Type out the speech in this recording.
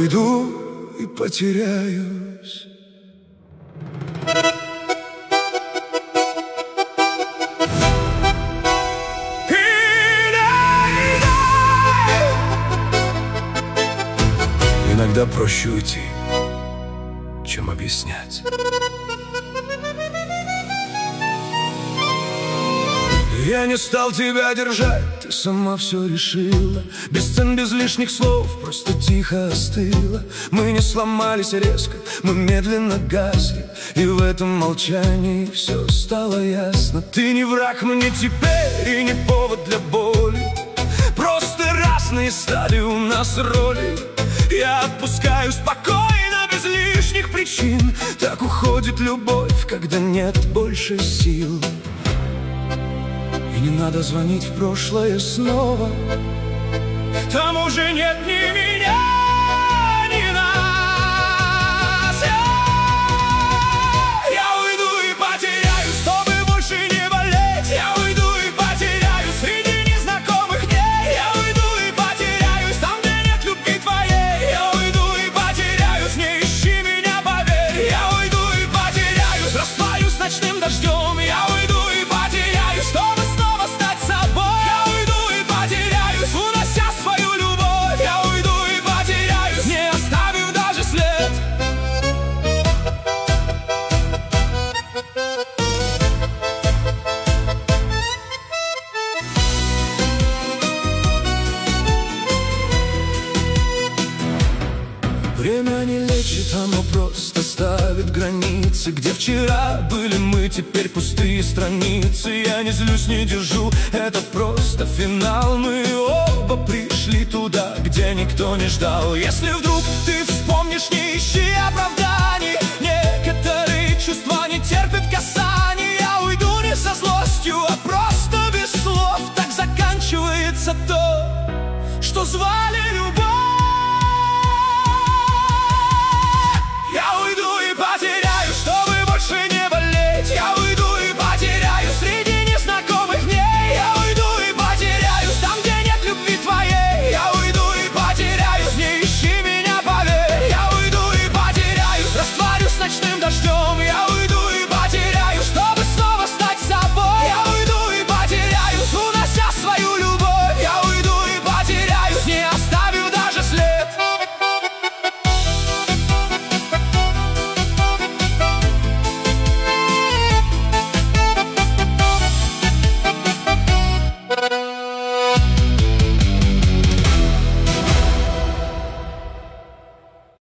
уйду и потеряюсь. Иногда проще уйти, чем объяснять. Я не стал тебя держать, ты сама все решила. Без сцен, без лишних слов, просто тихо остыла. Мы не сломались резко, мы медленно гасли, и в этом молчании все стало ясно. Ты не враг мне теперь и не повод для боли. Просто разные стали у нас роли. Я отпускаю спокойно, без лишних причин. Так уходит любовь, когда нет больше сил. И не надо звонить в прошлое снова. Там уже нет ни меня, ни нас. Я уйду и потеряюсь, чтобы больше не болеть. Я уйду и потеряюсь среди незнакомых дней. Я уйду и потеряюсь там, где нет любви твоей. Я уйду и потеряюсь, не ищи меня, поверь. Я уйду и потеряюсь, растворюсь ночным дождем. Я уйду и потеряюсь, чтобы снова стать собой. Я уйду и потеряюсь, унося свою любовь. Я уйду и потеряюсь, не оставив даже след. Время не лечит, оно просто ставит границы. Где вчера были мы, теперь пустые страницы. Я не злюсь, не держу, это просто финал. Мы оба пришли туда, где никто не ждал. Если вдруг ты вспомнишь, не ищи оправданий. Некоторые чувства не терпят касаний. Я уйду не со злостью, а просто без слов. Так заканчивается то, что звали